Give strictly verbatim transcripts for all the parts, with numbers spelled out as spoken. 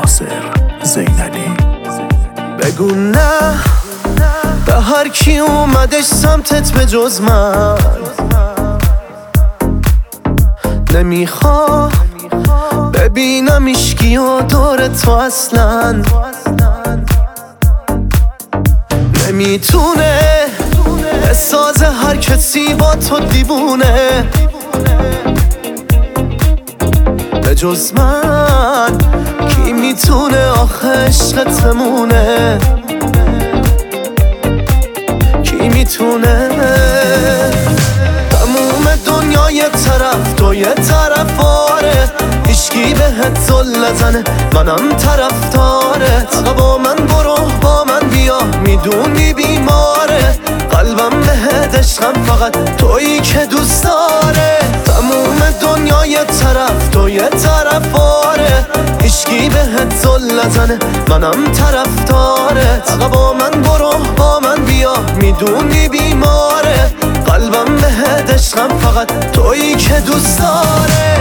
ناصر زینلی. بگو نه به هر کی اومدش سمتت به جز من، نمیخوا ببینم ایشکی و دور تو اصلا. نمیتونه بسازه هر کسی با تو دیوونه به جز من. کی میتونه آخه عشقت بمونه؟ کی میتونه؟ تموم دنیا یه طرف تو یه طرف آره، هیچکی بهت زل نزنه منم طرفدارت. آقا با من برو با من بیا میدونی بیماره، قلبم بهت عشقم فقط تویی که دوست داره. تموم دنیا یه طرف تو یه طرف آره، هیچکی بهت زل نزنه منم طرفدارت. آقا با من برو با من بیا میدونی بیماره، قلبم بهت عشقم فقط تویی که دوست داره.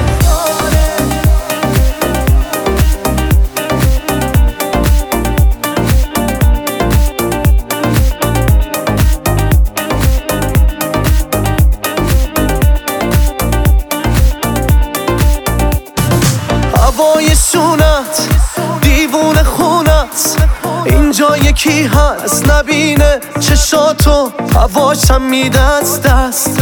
هوای شونت دیوونه خونت، اینجا یکی هست نبینه چشاتو، هواشم میده از دست.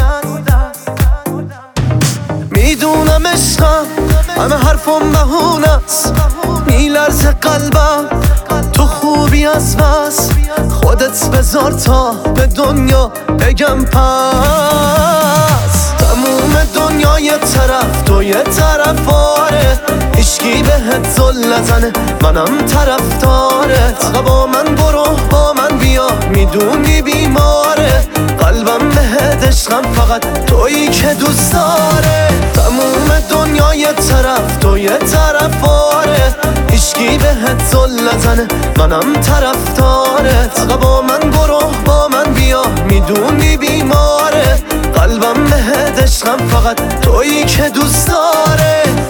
میدونم عشقم همه حرفم بهونست، میلرزه قلبم تو خوبی از بس. خودت بذار تا به دنیا بگم پس. تموم دنیا یه طرف تو یه طرف آره، هیچکی بهت زل نزنه منم طرفدارت. آقا با من برو با من بیا میدونی بیماره، قلبم بهت عشقم فقط تویی که دوست داره. تموم دنیا یه طرف تو یه طرف آره، هیچکی بهت زل نزنه منم طرفدارت. آقا با من برو با من بیا میدونی بیماره، قلبم بهت عشقم فقط تویی که دوست داره.